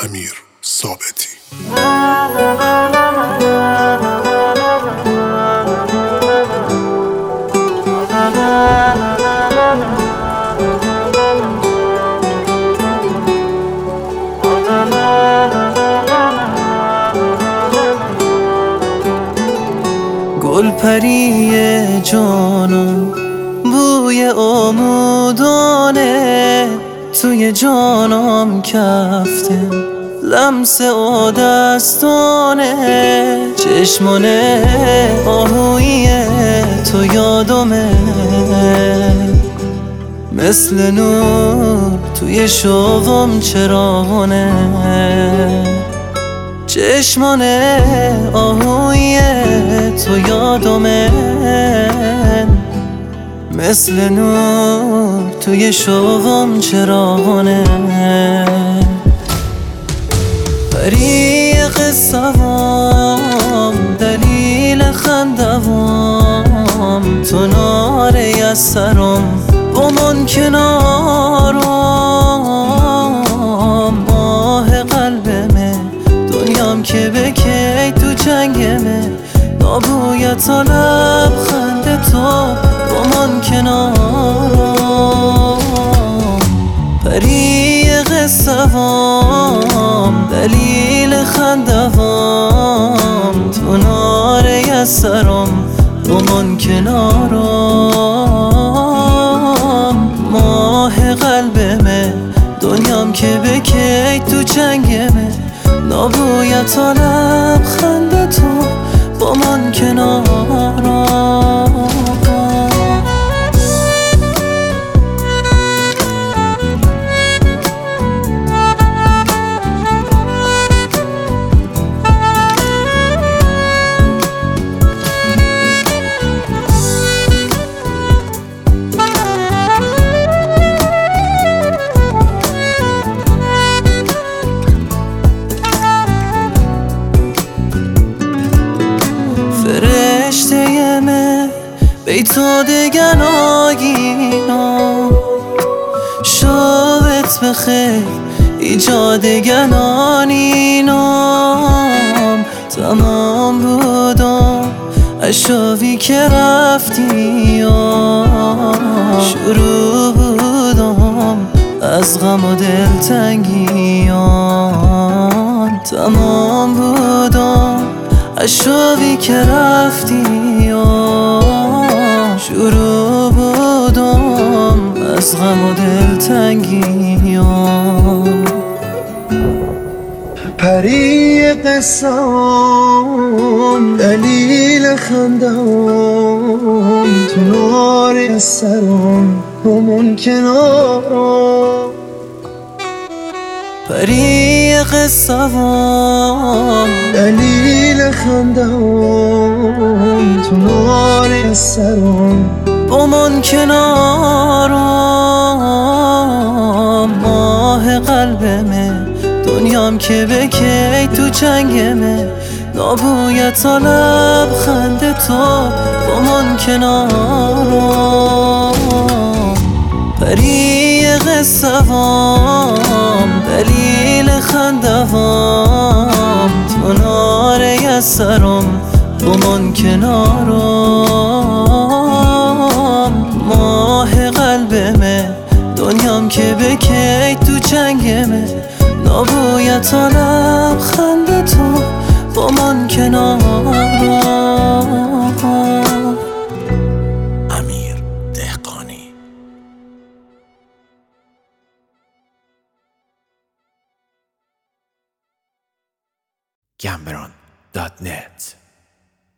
امیر ثابتی. گل پری جانم بوی آمودانه توی جانم کفته لمس آدستانه چشمانه آهویی تو یادمه مثل نور توی شوقم چراغانه چشمانه آهویی تو یادمه مثل نور توی شوقم چراغانه پری قصه‌وام دلیل خنده‌وام تو نار یسرم با من کنارم ماه قلبمه دنیام که بکی تو جنگمه نابویت و لبخند تو با من کنارم پری قصه‌وام دلیل خنده‌وام تو نار یسرم با من کنارم ماه قلبمه دنیام که بکی تو جنگمه نابویت و لبخند تو با من کنارم فرشته من بیتو دگن آگینا شابت بخیر ایجاد گنانینام تمام بودم اشوی که رفتی شروع بودم از غم و دلتنگیان تمام بودم اشوی که رفتی شروع بودم از غم و دلتنگیان پری قصه‌ام دلیل خنده‌ام تو نار سرم همون کنارم پری قصه‌وام دلیل خنده‌ام تو نار سرم با من کنارم ماه قلبمه دنیام که بکی تو جنگمه نابویت و لبخند تو با من کنارم پری قصه‌وام دلیل خنده‌وام تو نار یسرم با من کنارم ماه قلبمه دنیام که بکی تو جنگمه نابویت و لبخند تو با من کنارم. امیر دهقانی. Cameron.net